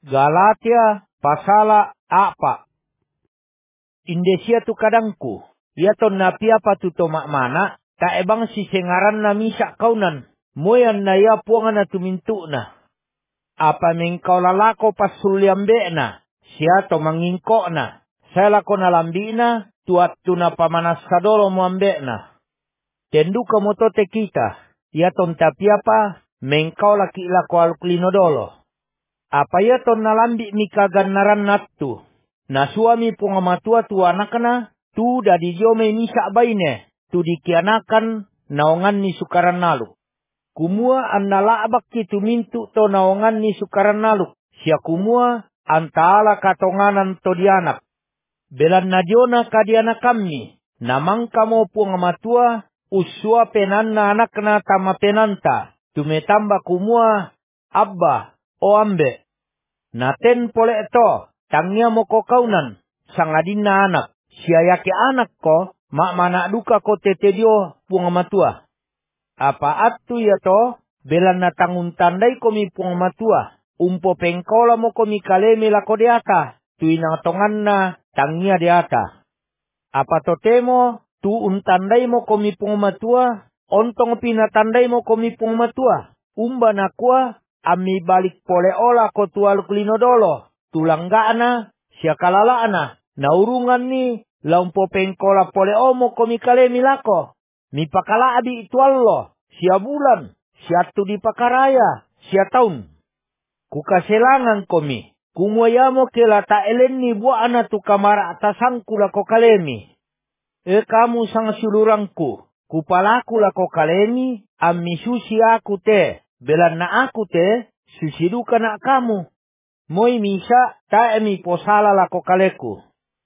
Galatia pasala apa? Indesia tu kadangku. Ya ton napi apa tu tomak mana? Tak ebang si sengaran na misak kaunan. Moyan na ya puangan na tumintu na. Apa mengkau lalako pasul liambe na. Siya to mangingko na. Saya lako na lambi na. Tuat tu na pamanas sadolo muambe na. Tendu kamotote kita. Ya ton tapi apa? Mengkau laki lako aluklino dolo. Apa ya ton nalambi mika gannaran nattu. Na suami pungamatua tu anakna. Tu dadi jome misak baine. Tu dikianakan naongan ni sukaran naluk. Kumua an nalabak kitu mintu to naongan ni sukaran naluk. Sia kumua antala katonganan to dianak. Belan najona kadiana kami. Namang kamo pungamatua. Usua penan na anakna tama penanta. Tumetamba kumua abba o ambe. Naten pole to. Tangnya moko kaunan. Sangadin na anak. Sia yake anak ko. Mak mana duka ko tete dio pungamatua. Apa atu ya to? Belan na tangun tandai komi pungamatua. Umpo pengkola mo komi kaleme lako deata. Tuina tongan na tangnya deata. Apa to temo? Tu untandai mo komi pungamatua. Ontong pinatandai mo komi pungamatua. Umba na kuah. Ami balik pole ola ko tual kulino dolo. Tulanggaana. Sia kalalaana. Naurungan ni. Laumpo pengkola pole omo komi kalemi lako. Mi pakala abi itu Allah. Sia bulan. Sia tu di pakaraya. Sia tahun. Kukaselangan komi. Kumuayamo kela ta elen ni buah ana tu kamara atasangku lako kalemi. Kamu sang sulurangku. Kupalaku lako kalemi. Ami susi aku te. Belan na aku te. Susiduka na kamu. Moi misa ta emi posala lako kaleku.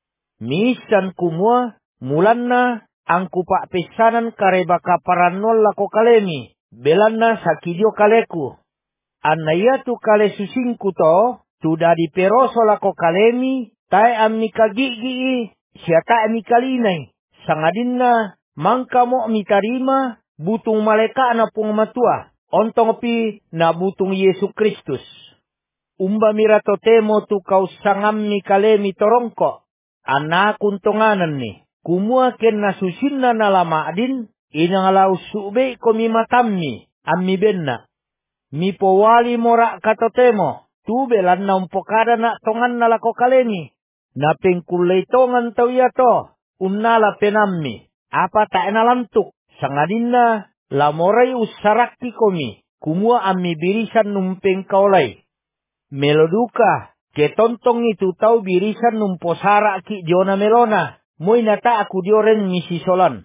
Misan kumua mulanna angku pak pesanan kareba kaparanol lako kalemi. Belanna sakidio kaleku. Anaya tu kale susingku to. Tuda di peroso lako kalemi. Tae amni kagigi. Siata amni kalinay. Sangadinna mangka mo mitarima. Butung maleka na pungmatua. Ontong pi na butung Yesus Kristus. Umba mirato temo tu kau sangam ni kalemi torongko. Anak untonganan ni. Kumua ken nasusinna na lama adin. Inangalau sube ko mi matammi. Ammi benna. Mi powali morak katotemo. Tu belan na umpokada na tongan na lako kalemi. Na pengkulay tongan tau yato. Unnala penammi. Apa tak enalantuk. Sangadin na. Lamoray usarakti komi. Kumua ammi birisan numpeng kaulay. Meloduka. Ketontong itu tau birisan numposara ki jona melona. Moy nata aku dioren misi solan.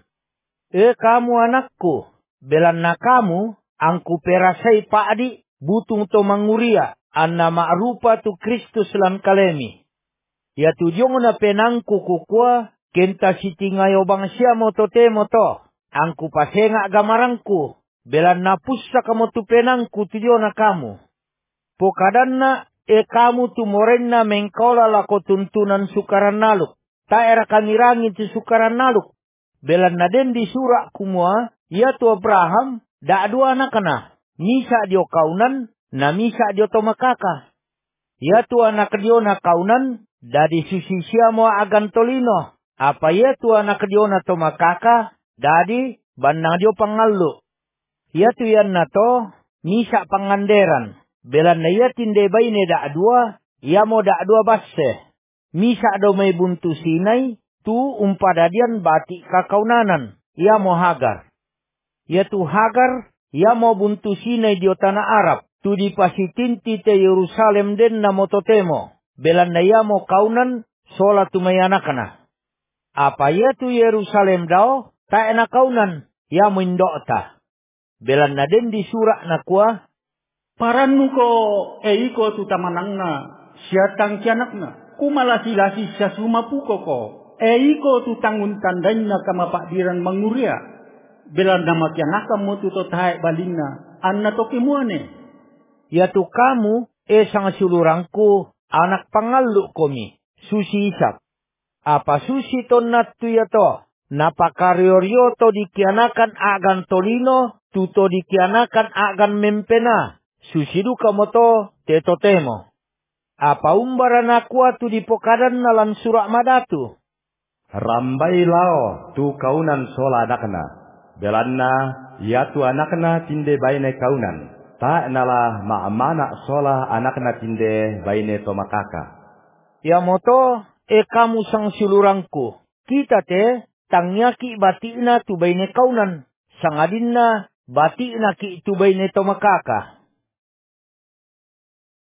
Kamu anakku. Belan na kamu. Angku perasai paadi. Butung to manguria. Anna ma'rupa tu Kristus lan kalemi. Ya tujong na penangku kukua. Kenta sitingayo bangsia motote moto. Angku pasenga gamarangku. Belan na pusa kamo tu penangku tujo na kamu. Pokadan na. Kamu tu morenna mengkola lako tuntunan sukaran naluk. Ta era kamirangi tu sukaran naluk. Belan naden di surak kumua. Ya tu Abraham. Da dua anakana. Misa dio kaunan. Na misa dio tomakaka. Ya tu anak dio na kaunan. Da di susisia mo agan tolino. Apa ya tu anak dio na tomakaka. Dadi bandang dio pangalu. Ya tu yan na to. Misa panganderan. Belan na iya tinde bayne da dua, iya mo da dua basse. Misa do may buntu sinay, tu umpadadian bati kakaunanan, iya mo Hagar. Iya tu Hagar, iya mo buntu sinay dio tanah Arab, tu di pasitinti te Yerusalem den na mototemo. Belan na iya mo kaunan, sola tu may anakana. Apa iya tu Yerusalem dao, ta enak kaunan, iya mo indokta. Belan na den di surak na kuah, Paranmu ko eiko tu tamanang na siatang kianak na kumalasi-lasi siya sumapuko ko eiko tu tangun tandain na kamapakdiran manguria belan nama kianaka mo tu totahay balin na anna to kimuane. Ya tu kamu sang sulurangku anak pangalu komi susi isap. Apa susi ton natu ya to? Napakaryoryo to dikianakan agan tolino tuto dikianakan agan mempena. Susidu kamoto tetotemo. Apa umbaran aku atu di pokadan dalam surah madatu? Rambai lao tu kaunan sola anakna. Belanna ya tu anakna tinde baine kaunan. Tak nala ma'amana sola anakna tinde baine tomakaka. Ya moto, kamu sang silurangku. Kita te, tangyaki batina tu baine kaunan. Sangadinna, batina ki tu baine tomakaka.